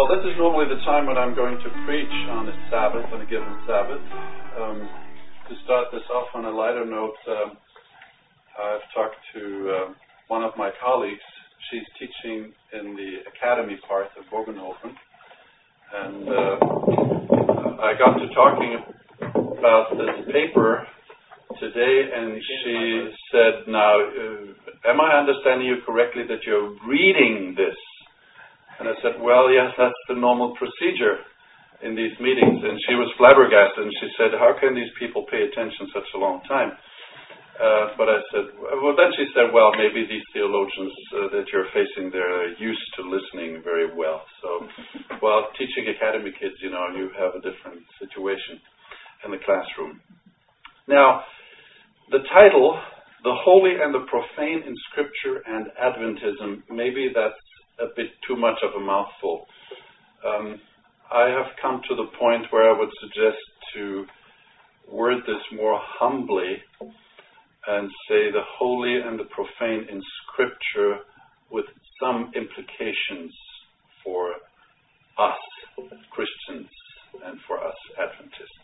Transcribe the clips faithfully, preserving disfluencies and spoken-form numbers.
Well, this is normally the time when I'm going to preach on a Sabbath, on a given Sabbath. Um, to start this off on a lighter note, um, I've talked to uh, one of my colleagues. She's teaching in the academy part of Bogenhofen. And uh, I got to talking about this paper today, and she said, now, uh, am I understanding you correctly that you're reading this? And I said, well, yes, that's the normal procedure in these meetings. And she was flabbergasted, and she said, how can these people pay attention such a long time? Uh, but I said, well, then she said, well, maybe these theologians uh, that you're facing, they're used to listening very well. So, well, teaching academy kids, you know, you have a different situation in the classroom. Now, the title, The Holy and the Profane in Scripture and Adventism, maybe that's a bit too much of a mouthful. Um, I have come to the point where I would suggest to word this more humbly and say the holy and the profane in Scripture with some implications for us Christians and for us Adventists.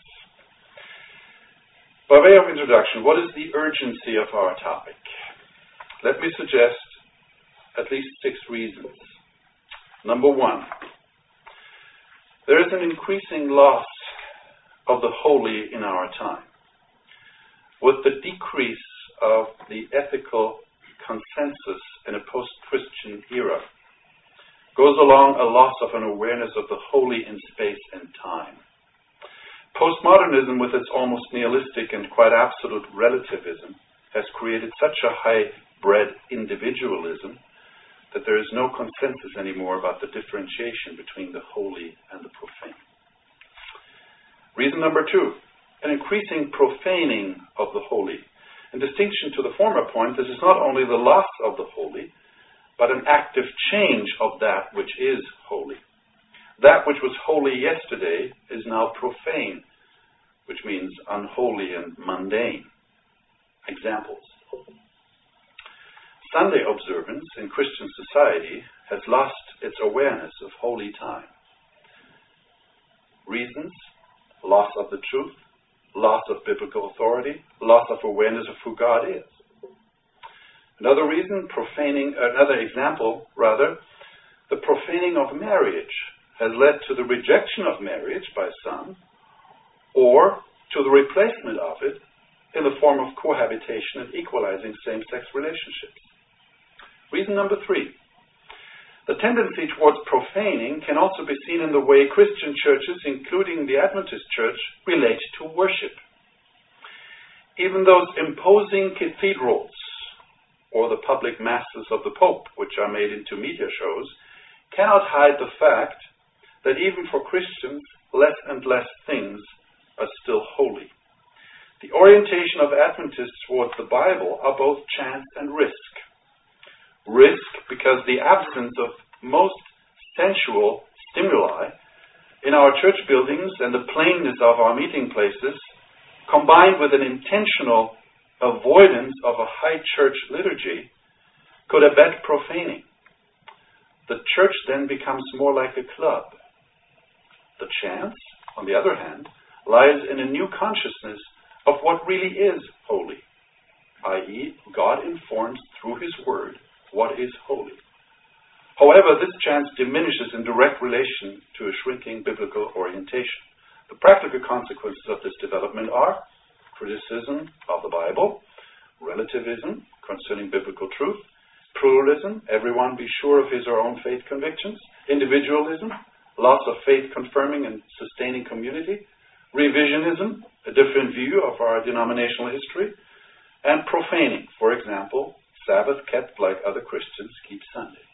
By way of introduction, what is the urgency of our topic? Let me suggest at least six reasons. Number one, there is an increasing loss of the holy in our time. With the decrease of the ethical consensus in a post-Christian era, goes along a loss of an awareness of the holy in space and time. Postmodernism, with its almost nihilistic and quite absolute relativism, has created such a high-bred individualism that there is no consensus anymore about the differentiation between the holy and the profane. Reason number two, an increasing profaning of the holy. In distinction to the former point, this is not only the loss of the holy, but an active change of that which is holy. That which was holy yesterday is now profane, which means unholy and mundane. Examples. Sunday observance in Christian society has lost its awareness of holy time. Reasons: loss of the truth, loss of biblical authority, loss of awareness of who God is. Another reason, profaning, another example, rather, the profaning of marriage has led to the rejection of marriage by some, or to the replacement of it in the form of cohabitation and equalizing same-sex relationships. Reason number three, the tendency towards profaning can also be seen in the way Christian churches, including the Adventist Church, relate to worship. Even those imposing cathedrals, or the public masses of the Pope, which are made into media shows, cannot hide the fact that even for Christians, less and less things are still holy. The orientation of Adventists towards the Bible are both chance and risk. Risk because the absence of most sensual stimuli in our church buildings and the plainness of our meeting places, combined with an intentional avoidance of a high church liturgy, could abet profaning. The church then becomes more like a club. The chance, on the other hand, lies in a new consciousness of what really is holy, that is, God informs through His Word what is holy. However, this chance diminishes in direct relation to a shrinking biblical orientation. The practical consequences of this development are criticism of the Bible, relativism concerning biblical truth, pluralism, everyone be sure of his or her own faith convictions, individualism, loss of faith-confirming and sustaining community, revisionism, a different view of our denominational history, and profaning, for example, Sabbath kept like other Christians keep Sunday.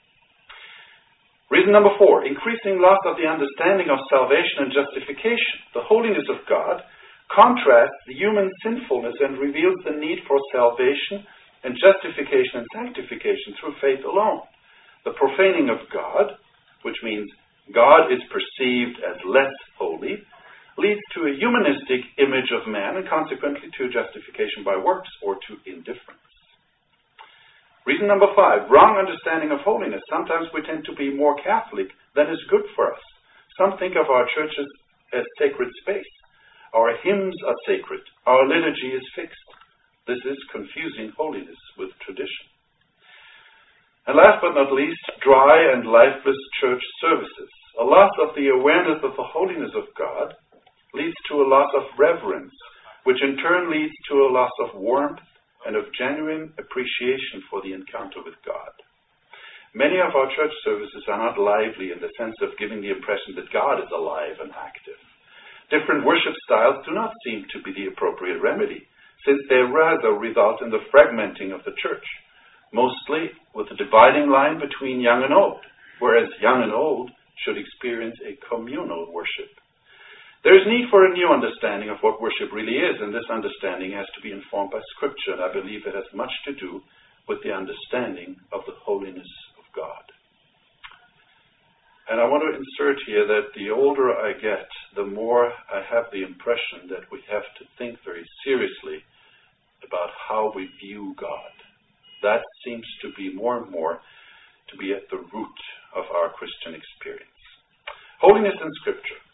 Reason number four, increasing loss of the understanding of salvation and justification. The holiness of God contrasts the human sinfulness and reveals the need for salvation and justification and sanctification through faith alone. The profaning of God, which means God is perceived as less holy, leads to a humanistic image of man and consequently to justification by works or to indifference. Reason number five, wrong understanding of holiness. Sometimes we tend to be more Catholic than is good for us. Some think of our churches as sacred space. Our hymns are sacred. Our liturgy is fixed. This is confusing holiness with tradition. And last but not least, dry and lifeless church services. A loss of the awareness of the holiness of God leads to a loss of reverence, which in turn leads to a loss of warmth and of genuine appreciation for the encounter with God. Many of our church services are not lively in the sense of giving the impression that God is alive and active. Different worship styles do not seem to be the appropriate remedy, since they rather result in the fragmenting of the church, mostly with a dividing line between young and old, whereas young and old should experience a communal worship. There is need for a new understanding of what worship really is, and this understanding has to be informed by Scripture, and I believe it has much to do with the understanding of the holiness of God. And I want to insert here that the older I get, the more I have the impression that we have to think very seriously about how we view God. That seems to be more and more to be at the root of our Christian experience. Holiness in Scripture.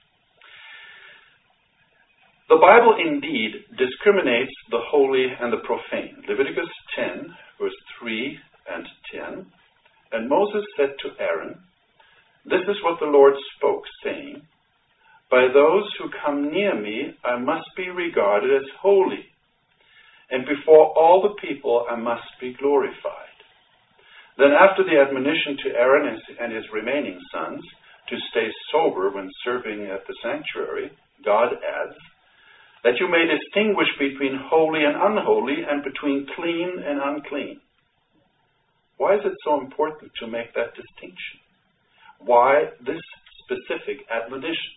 The Bible indeed discriminates the holy and the profane. Leviticus ten, verse three and ten. And Moses said to Aaron, "This is what the Lord spoke, saying, By those who come near me I must be regarded as holy, and before all the people I must be glorified." Then after the admonition to Aaron and his remaining sons to stay sober when serving at the sanctuary, God adds, "That you may distinguish between holy and unholy, and between clean and unclean." Why is it so important to make that distinction? Why this specific admonition?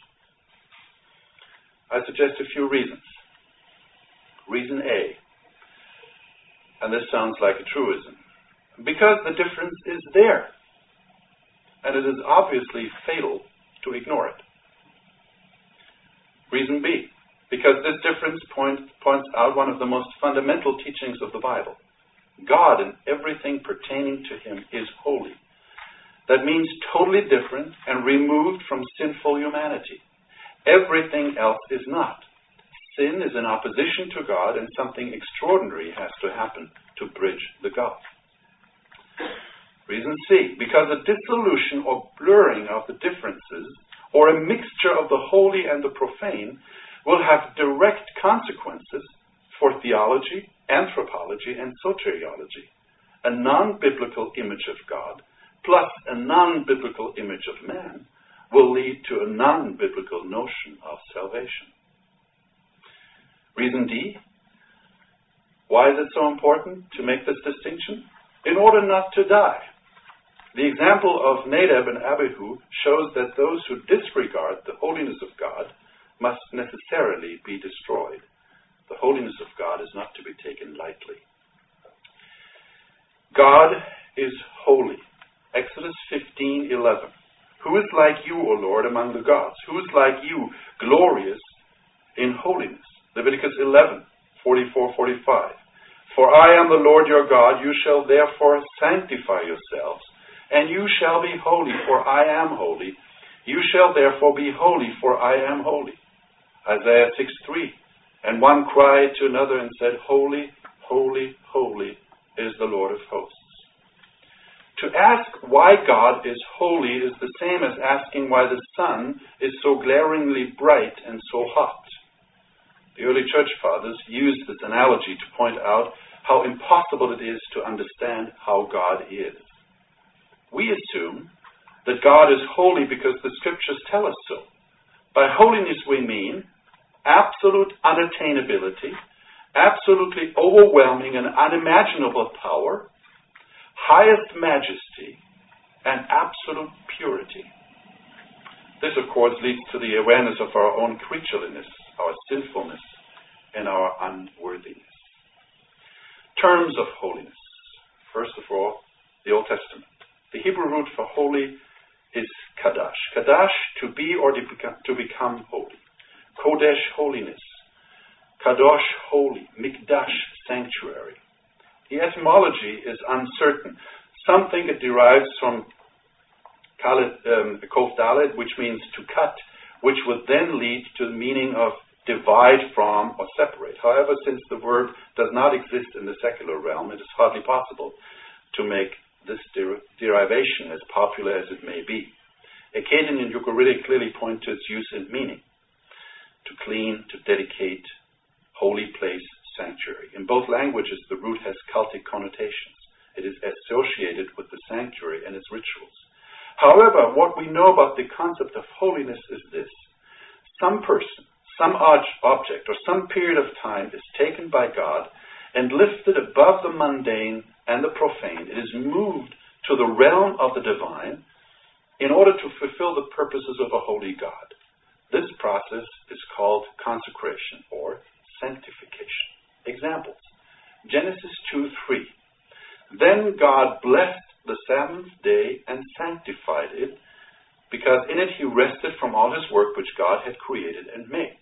I suggest a few reasons. Reason A, and this sounds like a truism, because the difference is there, and it is obviously fatal to ignore it. Reason B, because this difference point, points out one of the most fundamental teachings of the Bible. God and everything pertaining to Him is holy. That means totally different and removed from sinful humanity. Everything else is not. Sin is in opposition to God, and something extraordinary has to happen to bridge the gulf. Reason C, because a dissolution or blurring of the differences, or a mixture of the holy and the profane, will have direct consequences for theology, anthropology, and soteriology. A non-biblical image of God plus a non-biblical image of man will lead to a non-biblical notion of salvation. Reason D, why is it so important to make this distinction? In order not to die. The example of Nadab and Abihu shows that those who disregard the holiness of God must necessarily be destroyed. The holiness of God is not to be taken lightly. God is holy. Exodus fifteen eleven. Who is like you, O Lord, among the gods? Who is like you, glorious in holiness? Leviticus eleven forty-four forty-five. For I am the Lord your God, you shall therefore sanctify yourselves, and you shall be holy, for I am holy. You shall therefore be holy, for I am holy. Isaiah six three. And one cried to another and said, Holy, holy, holy is the Lord of hosts. To ask why God is holy is the same as asking why the sun is so glaringly bright and so hot. The early church fathers used this analogy to point out how impossible it is to understand how God is. We assume that God is holy because the Scriptures tell us so. By holiness we mean absolute unattainability, absolutely overwhelming and unimaginable power, highest majesty, and absolute purity. This, of course, leads to the awareness of our own creatureliness, our sinfulness, and our unworthiness. Terms of holiness. First of all, the Old Testament. The Hebrew root for holy is kadash. Kadash, to be or to become, to become holy. Kodesh, holiness. Kadosh, holy. Mikdash, sanctuary. The etymology is uncertain. Some think it derives from Khaled, um, Kof Dalet, which means to cut, which would then lead to the meaning of divide from or separate. However, since the verb does not exist in the secular realm, it is hardly possible to make this der- derivation as popular as it may be. Akkadian and Ugaritic clearly point to its use and meaning: to clean, to dedicate, holy place, sanctuary. In both languages, the root has cultic connotations. It is associated with the sanctuary and its rituals. However, what we know about the concept of holiness is this: some person, some object, or some period of time is taken by God and lifted above the mundane and the profane. It is moved to the realm of the divine in order to fulfill the purposes of a holy God. This process is called consecration or sanctification. Examples: Genesis two three. Then God blessed the seventh day and sanctified it, because in it he rested from all his work which God had created and made.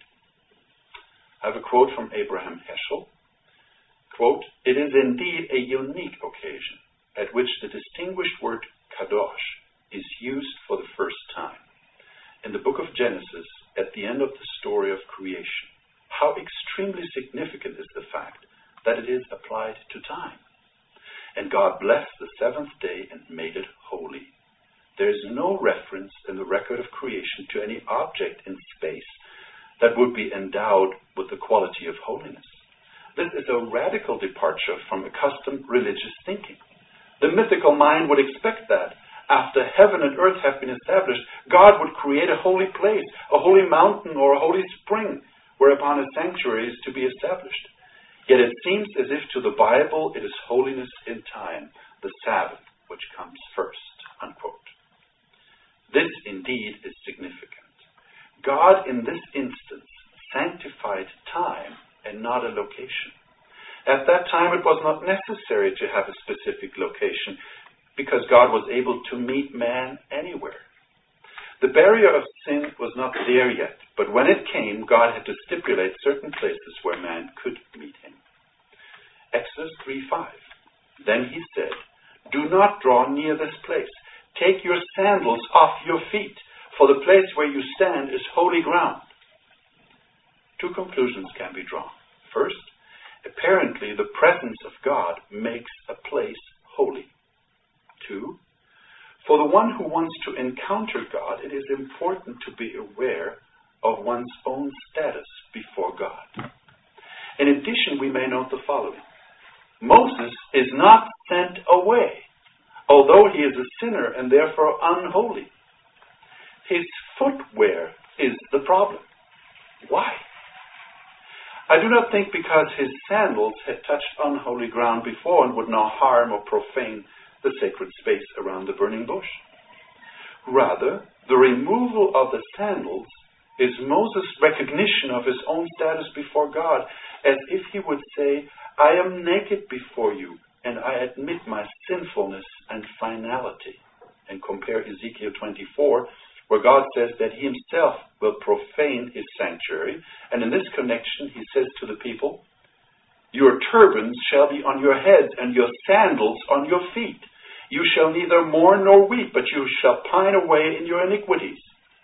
I have a quote from Abraham Heschel. Quote, "It is indeed a unique occasion at which the distinguished word kadosh is used for the first time. In the book of Genesis, at the end of the story of creation, how extremely significant is the fact that it is applied to time. And God blessed the seventh day and made it holy. There is no reference in the record of creation to any object in space that would be endowed with the quality of holiness. This is a radical departure from accustomed religious thinking. The mythical mind would expect that, after heaven and earth have been established, God would create a holy place, a holy mountain, or a holy spring, whereupon a sanctuary is to be established. Yet it seems as if to the Bible it is holiness in time, the Sabbath, which comes first." Unquote. This indeed is significant. God, in this instance, sanctified time and not a location. At that time, it was not necessary to have a specific location, because God was able to meet man anywhere. The barrier of sin was not there yet, but when it came, God had to stipulate certain places where man could meet him. Exodus three five. Then he said, "Do not draw near this place. Take your sandals off your feet, for the place where you stand is holy ground." Two conclusions can be drawn. First, apparently the presence of God makes a place holy. Two, for the one who wants to encounter God, it is important to be aware of one's own status before God. In addition, we may note the following. Moses is not sent away, although he is a sinner and therefore unholy. His footwear is the problem. Why? I do not think because his sandals had touched unholy ground before and would not harm or profane the sacred space around the burning bush. Rather, the removal of the sandals is Moses' recognition of his own status before God, as if he would say, "I am naked before you, and I admit my sinfulness and finality." And compare Ezekiel twenty-four, where God says that he himself will profane his sanctuary. And in this connection, he says to the people, "Your turbans shall be on your heads, and your sandals on your feet. You shall neither mourn nor weep, but you shall pine away in your iniquities."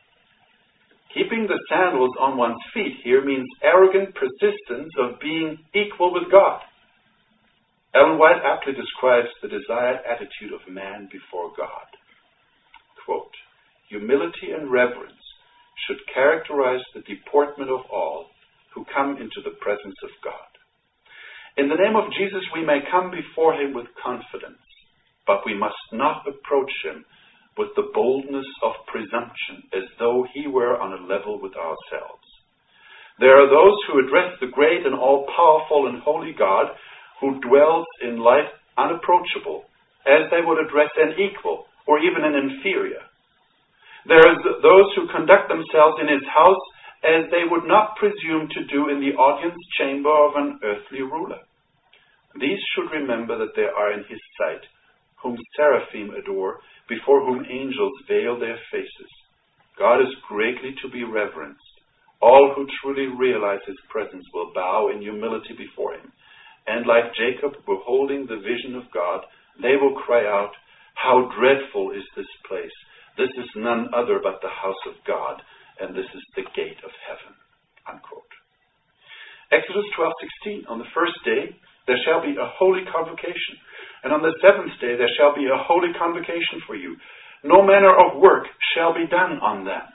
Keeping the sandals on one's feet here means arrogant persistence of being equal with God. Ellen White aptly describes the desired attitude of man before God. Quote, "Humility and reverence should characterize the deportment of all who come into the presence of God. In the name of Jesus, we may come before him with confidence, but we must not approach him with the boldness of presumption, as though he were on a level with ourselves. There are those who address the great and all-powerful and holy God who dwells in light unapproachable, as they would address an equal or even an inferior. There are those who conduct themselves in his house as they would not presume to do in the audience chamber of an earthly ruler. These should remember that there are in his sight whom seraphim adore, before whom angels veil their faces. God is greatly to be reverenced. All who truly realize his presence will bow in humility before him, and like Jacob, beholding the vision of God, they will cry out, how dreadful is this place! This is none other but the house of God, and this is the gate of heaven. Unquote. Exodus twelve sixteen, on the first day there shall be a holy convocation, and on the seventh day there shall be a holy convocation for you. No manner of work shall be done on them.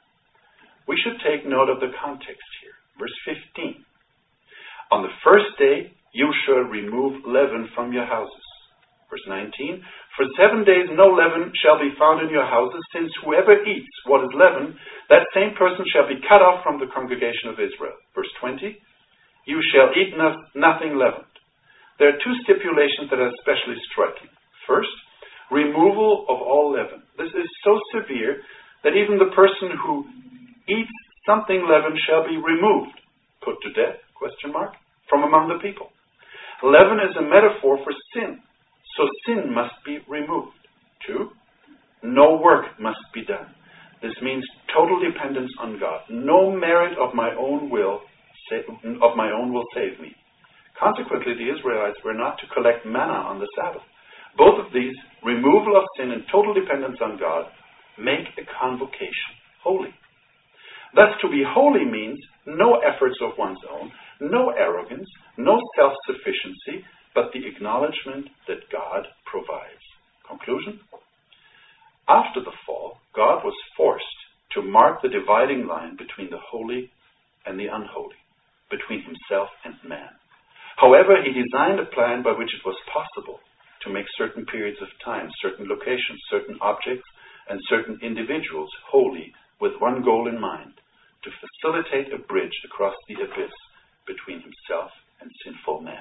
We should take note of the context here. Verse fifteen. On the first day you shall remove leaven from your houses. Verse nineteen. For seven days no leaven shall be found in your houses, since whoever eats what is leavened, that same person shall be cut off from the congregation of Israel. Verse twenty. You shall eat no- nothing leavened. There are two stipulations that are especially striking. First, removal of all leaven. This is so severe that even the person who eats something leavened shall be removed, put to death, question mark, from among the people. Leaven is a metaphor for sin, so sin must be removed. Two, no work must be done. This means total dependence on God. No merit of my own will, of my own will save me. Consequently, the Israelites were not to collect manna on the Sabbath. Both of these, removal of sin and total dependence on God, make a convocation holy. Thus, to be holy means no efforts of one's own, no arrogance, no self-sufficiency, but the acknowledgement that God provides. Conclusion? After the fall, God was forced to mark the dividing line between the holy and the unholy, between himself and man. However, he designed a plan by which it was possible to make certain periods of time, certain locations, certain objects, and certain individuals holy with one goal in mind, to facilitate a bridge across the abyss between himself and sinful man.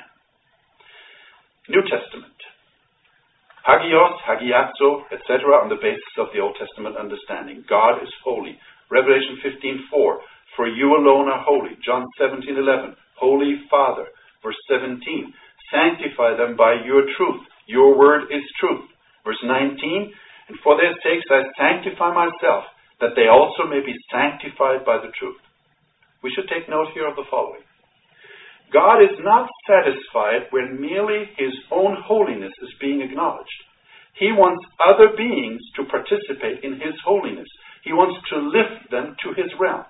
New Testament. Hagios, hagiazo, et cetera on the basis of the Old Testament understanding. God is holy. Revelation fifteen four. For you alone are holy. John seventeen eleven. Holy Father. Verse seventeen. Sanctify them by your truth. Your word is truth. Verse nineteen. And for their sakes I sanctify myself, that they also may be sanctified by the truth. We should take note here of the following. God is not satisfied when merely his own holiness is being acknowledged. He wants other beings to participate in his holiness. He wants to lift them to his realm.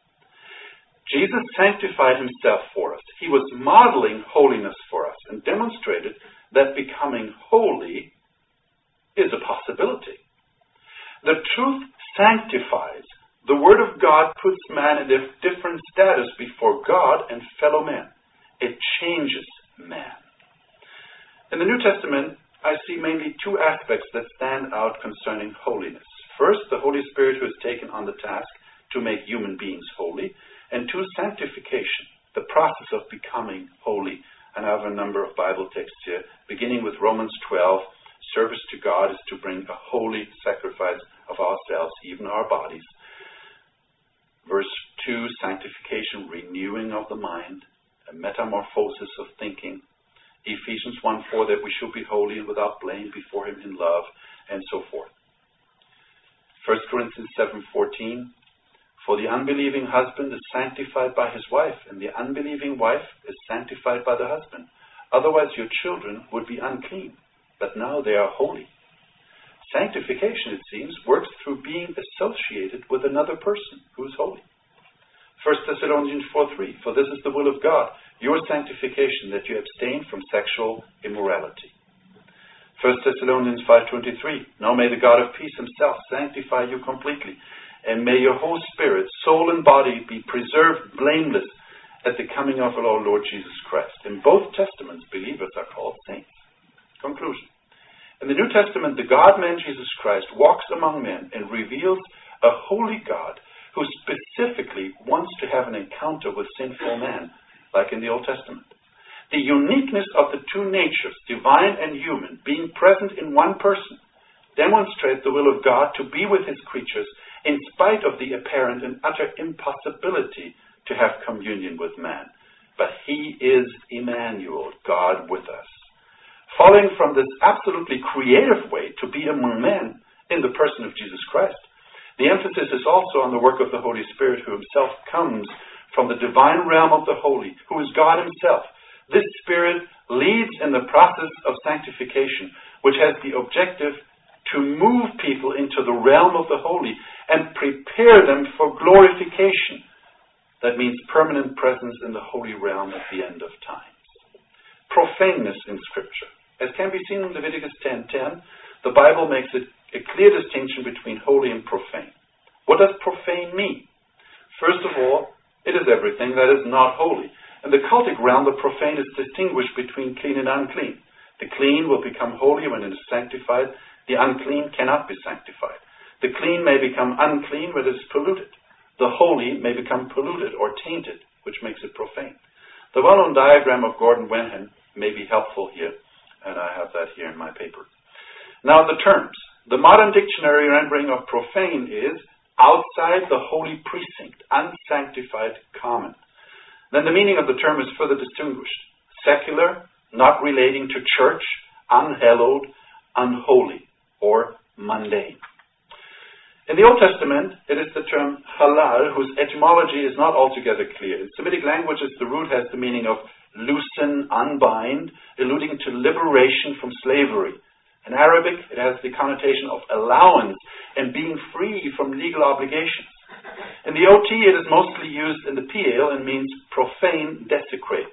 Jesus sanctified himself for us. He was modeling holiness for us and demonstrated that becoming holy is a possibility. The truth sanctifies. The Word of God puts man in a different status before God and fellow men. It changes man. In the New Testament, I see mainly two aspects that stand out concerning holiness. First, the Holy Spirit who has taken on the task to make human beings holy. And two, sanctification, the process of becoming holy. And I have a number of Bible texts here, beginning with Romans twelve. Service to God is to bring a holy sacrifice of ourselves, even our bodies. Verse two, sanctification, renewing of the mind, a metamorphosis of thinking. Ephesians one four, that we should be holy and without blame before him in love, and so forth. First Corinthians seven fourteen, for the unbelieving husband is sanctified by his wife, and the unbelieving wife is sanctified by the husband. Otherwise your children would be unclean, but now they are holy. Sanctification, it seems, works through being associated with another person who is holy. First Thessalonians four three, for this is the will of God, your sanctification, that you abstain from sexual immorality. First Thessalonians five twenty-three, now may the God of peace himself sanctify you completely, and may your whole spirit, soul, and body be preserved blameless at the coming of our Lord Jesus Christ. In both Testaments, believers are called saints. Conclusion. In the New Testament, the God-man Jesus Christ walks among men and reveals a holy God who specifically wants to have an encounter with sinful man, like in the Old Testament. The uniqueness of the two natures, divine and human, being present in one person, demonstrate the will of God to be with his creatures in spite of the apparent and utter impossibility to have communion with man. But he is Emmanuel, God with us. Following from this absolutely creative way to be among men in the person of Jesus Christ, the emphasis is also on the work of the Holy Spirit, who himself comes from the divine realm of the holy, who is God himself. This Spirit leads in the process of sanctification, which has the objective to move people into the realm of the holy and prepare them for glorification. That means permanent presence in the holy realm at the end of times. Profaneness in Scripture. As can be seen in Leviticus ten ten, the Bible makes it a clear distinction between holy and profane. What does profane mean? First of all, it is everything that is not holy. In the cultic realm, the profane is distinguished between clean and unclean. The clean will become holy when it is sanctified. The unclean cannot be sanctified. The clean may become unclean when it is polluted. The holy may become polluted or tainted, which makes it profane. The well-known diagram of Gordon Wenham may be helpful here, and I have that here in my paper. Now the terms. The modern dictionary rendering of profane is outside the holy precinct, unsanctified, common. Then the meaning of the term is further distinguished. Secular, not relating to church, unhallowed, unholy, or mundane. In the Old Testament, it is the term halal, whose etymology is not altogether clear. In Semitic languages, the root has the meaning of loosen, unbind, alluding to liberation from slavery. In Arabic, it has the connotation of allowance and being free from legal obligations. In the O T, it is mostly used in the Piel and means profane, desecrate.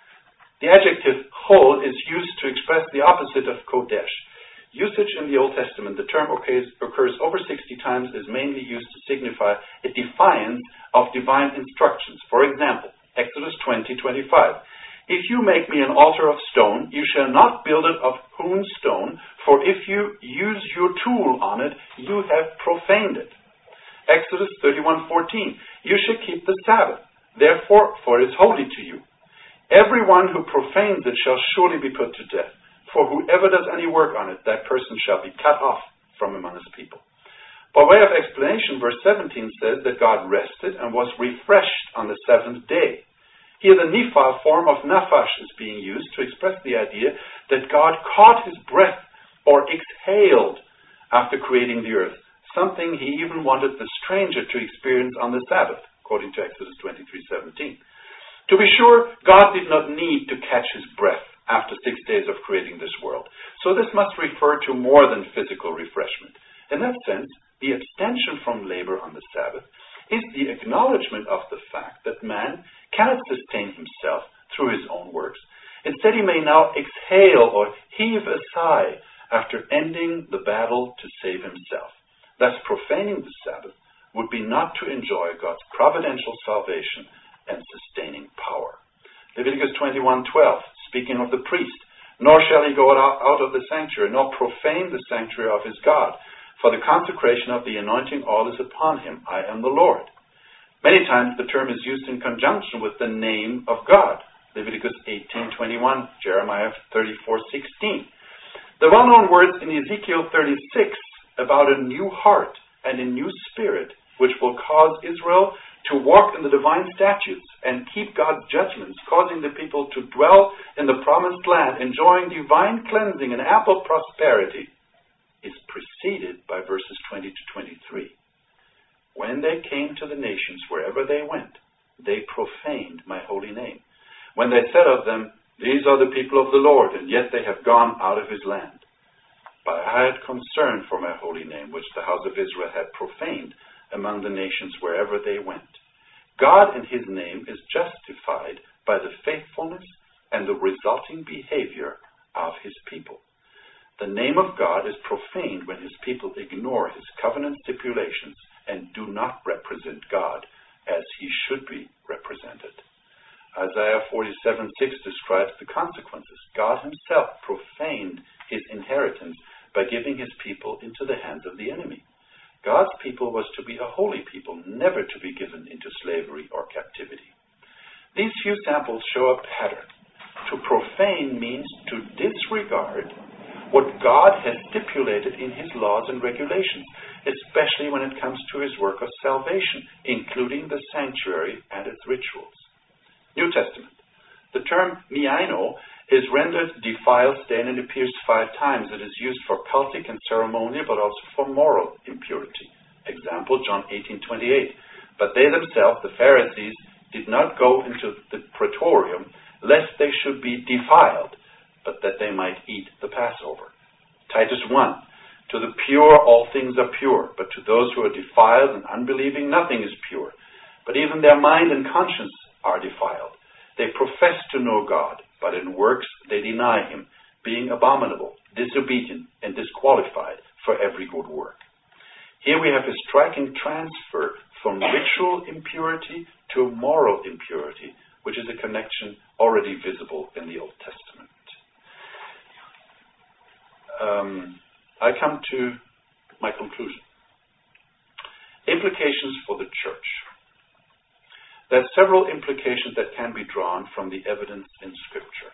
The adjective chol is used to express the opposite of kodesh. Usage in the Old Testament, the term occurs, occurs over sixty times, is mainly used to signify a defiance of divine instructions. For example, Exodus twenty twenty-five. If you make me an altar of stone, you shall not build it of hewn stone, for if you use your tool on it, you have profaned it. Exodus thirty-one fourteen. You shall keep the Sabbath, therefore, for it is holy to you. Everyone who profanes it shall surely be put to death. For whoever does any work on it, that person shall be cut off from among his people. By way of explanation, verse seventeen says that God rested and was refreshed on the seventh day. Here the Nepha form of nafash is being used to express the idea that God caught his breath or exhaled after creating the earth, something he even wanted the stranger to experience on the Sabbath, according to Exodus twenty-three seventeen. To be sure, God did not need to catch his breath after six days of creating this world. So this must refer to more than physical refreshment. In that sense, the abstention from labor on the Sabbath is the acknowledgement of the fact that man cannot sustain himself through his own works. Instead, he may now exhale or heave a sigh after ending the battle to save himself. Thus, profaning the Sabbath would be not to enjoy God's providential salvation and sustaining power. Leviticus twenty-one twelve. Speaking of the priest, nor shall he go out of the sanctuary, nor profane the sanctuary of his God, for the consecration of the anointing oil is upon him. I am the Lord. Many times the term is used in conjunction with the name of God. Leviticus eighteen twenty-one, Jeremiah thirty-four sixteen. The well-known words in Ezekiel thirty-six about a new heart and a new spirit, which will cause Israel to walk in the divine statutes and keep God's judgments, causing the people to dwell in the promised land, enjoying divine cleansing and ample prosperity, is preceded by verses twenty to twenty-three. When they came to the nations wherever they went, they profaned my holy name. When they said of them, these are the people of the Lord, and yet they have gone out of his land. But I had concern for my holy name, which the house of Israel had profaned among the nations wherever they went. God in his name is justified by the faithfulness and the resulting behavior of his people. The name of God is profaned when his people ignore his covenant stipulations and do not represent God as he should be represented. Isaiah forty-seven six describes the consequences. God himself profaned his inheritance by giving his people into the hands of the enemy. God's people was to be a holy people, never to be given into slavery or captivity. These few samples show a pattern. To profane means to disregard what God has stipulated in his laws and regulations, especially when it comes to his work of salvation, including the sanctuary and its rituals. New Testament. The term miaino is rendered defile, stain, and appears five times. It is used for cultic and ceremonial, but also for moral impurity. Example, John eighteen twenty-eight. But they themselves, the Pharisees, did not go into the praetorium, lest they should be defiled, but that they might eat the Passover. Titus one, to the pure all things are pure, but to those who are defiled and unbelieving nothing is pure. But even their mind and conscience are defiled. They profess to know God, but in works they deny him, being abominable, disobedient, and disqualified for every good work. Here we have a striking transfer from ritual impurity to moral impurity, which is a connection already visible in the Old Testament. Um, I come to my conclusion. Implications for the church. There are several implications that can be drawn from the evidence in Scripture.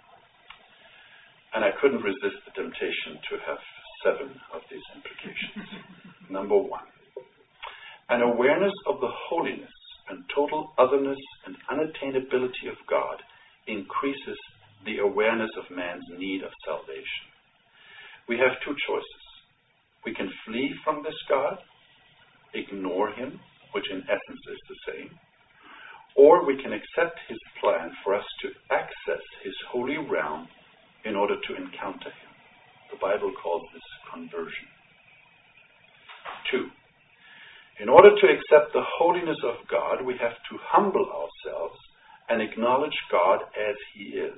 And I couldn't resist the temptation to have seven of these implications. Number one, an awareness of the holiness and total otherness and unattainability of God increases the awareness of man's need of salvation. We have two choices. We can flee from this God, ignore him, which in essence is the same, or we can accept his plan for us to access his holy realm in order to encounter him. The Bible calls this conversion. Two, in order to accept the holiness of God, we have to humble ourselves and acknowledge God as he is.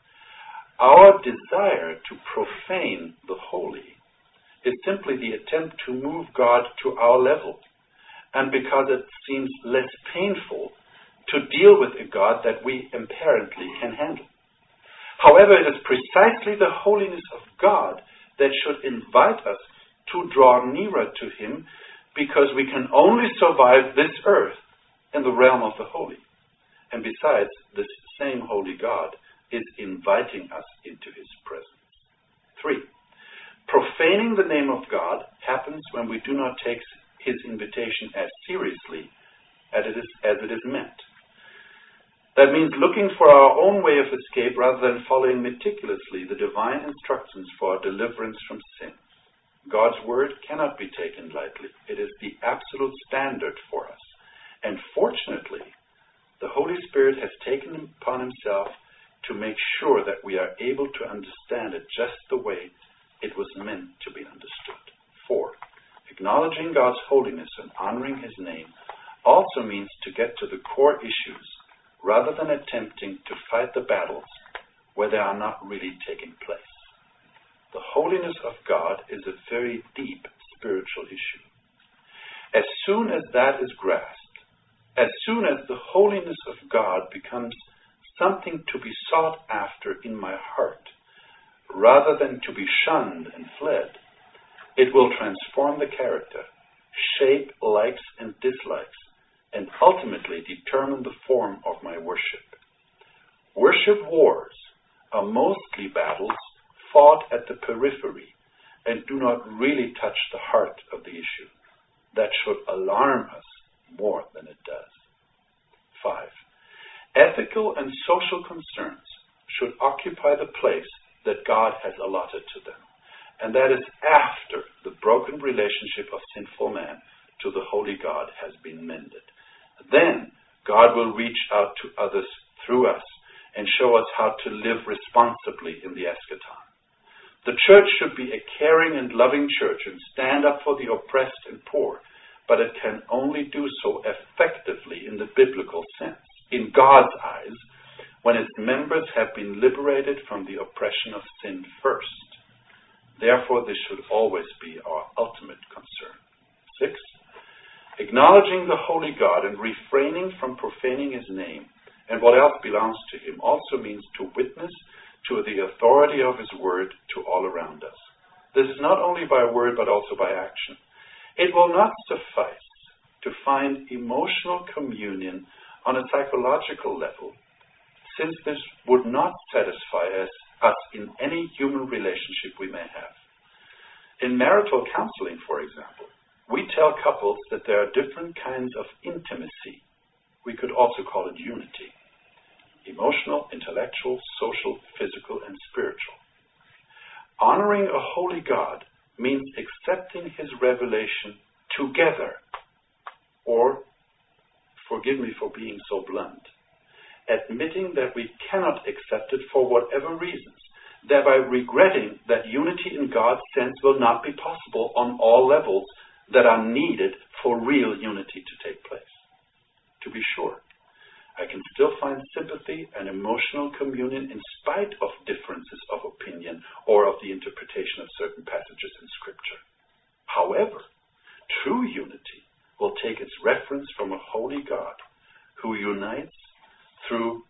Our desire to profane the holy is simply the attempt to move God to our level, and because it seems less painful to deal with a God that we apparently can handle. However, it is precisely the holiness of God that should invite us to draw nearer to him, because we can only survive this earth in the realm of the holy. And besides, this same holy God is inviting us into his presence. Three, profaning the name of God happens when we do not take his invitation as seriously as it is, as it is meant. That means looking for our own way of escape rather than following meticulously the divine instructions for our deliverance from sin. God's word cannot be taken lightly. It is the absolute standard for us. And fortunately, the Holy Spirit has taken upon himself to make sure that we are able to understand it just the way it was meant to be understood. Four, acknowledging God's holiness and honoring his name also means to get to the core issues rather than attempting to fight the battles where they are not really taking place. The holiness of God is a very deep spiritual issue. As soon as that is grasped, as soon as the holiness of God becomes something to be sought after in my heart, rather than to be shunned and fled, it will transform the character, shape likes and dislikes, and ultimately determine the form of my worship. Worship wars are mostly battles fought at the periphery and do not really touch the heart of the issue. That should alarm us more than it does. Five, ethical and social concerns should occupy the place that God has allotted to them, and that is after the broken relationship of sinful man to the holy God has been mended. Then God will reach out to others through us and show us how to live responsibly in the eschaton. The church should be a caring and loving church and stand up for the oppressed and poor, but it can only do so effectively in the biblical sense, in God's eyes, when its members have been liberated from the oppression of sin first. Therefore, this should always be our ultimate concern. Six, acknowledging the holy God and refraining from profaning his name and what else belongs to him also means to witness to the authority of his word to all around us. This is not only by word but also by action. It will not suffice to find emotional communion on a psychological level, since this would not satisfy us, us in any human relationship we may have. In marital counseling, for example, we tell couples that there are different kinds of intimacy. We could also call it unity. Emotional, intellectual, social, physical, and spiritual. Honoring a holy God means accepting his revelation together, or, forgive me for being so blunt, admitting that we cannot accept it for whatever reasons, thereby regretting that unity in God's sense will not be possible on all levels that are needed for real unity to take place. To be sure, I can still find sympathy and emotional communion in spite of differences of opinion or of the interpretation of certain passages in Scripture. However, true unity will take its reference from a holy God who unites through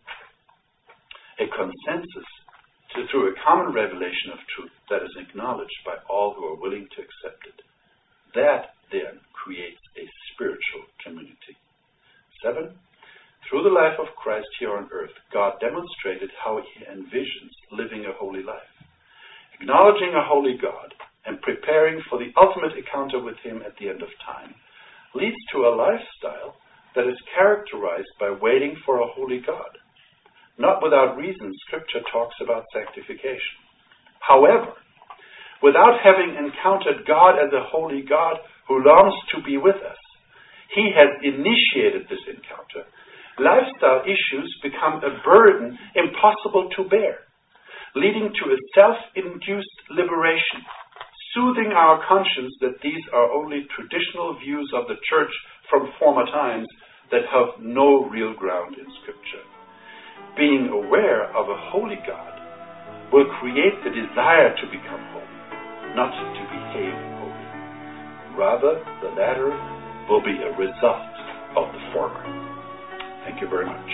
a consensus, to, through a common revelation of truth that is acknowledged by all who are willing to accept it. That, then, creates a spiritual community. Seven, through the life of Christ here on earth, God demonstrated how he envisions living a holy life. Acknowledging a holy God and preparing for the ultimate encounter with him at the end of time leads to a lifestyle that is characterized by waiting for a holy God. Not without reason, Scripture talks about sanctification. However, without having encountered God as a holy God who longs to be with us, he has initiated this encounter. Lifestyle issues become a burden impossible to bear, leading to a self-induced liberation, soothing our conscience that these are only traditional views of the church from former times that have no real ground in Scripture. Being aware of a holy God will create the desire to become holy, not to behave holy. Rather, the latter will be a result of the former. Thank you very much.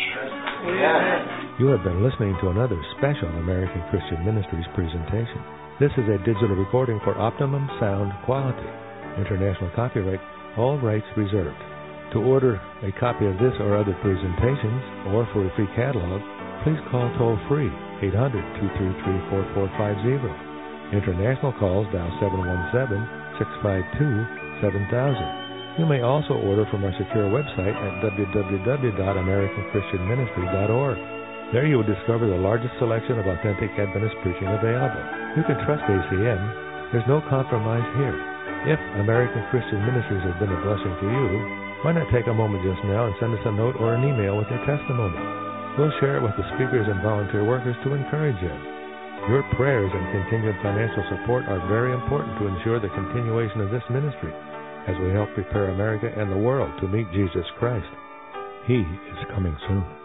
Amen. You have been listening to another special American Christian Ministries presentation. This is a digital recording for optimum sound quality. International copyright, all rights reserved. To order a copy of this or other presentations, or for a free catalog, please call toll-free eight hundred, two three three, four four five zero. International calls dial seven one seven, six five two, seven thousand. You may also order from our secure website at w w w dot american christian ministry dot org. There you will discover the largest selection of authentic Adventist preaching available. You can trust A C M. There's no compromise here. If American Christian Ministries has been a blessing to you, why not take a moment just now and send us a note or an email with your testimony? We'll share it with the speakers and volunteer workers to encourage you. Your prayers and continued financial support are very important to ensure the continuation of this ministry as we help prepare America and the world to meet Jesus Christ. He is coming soon.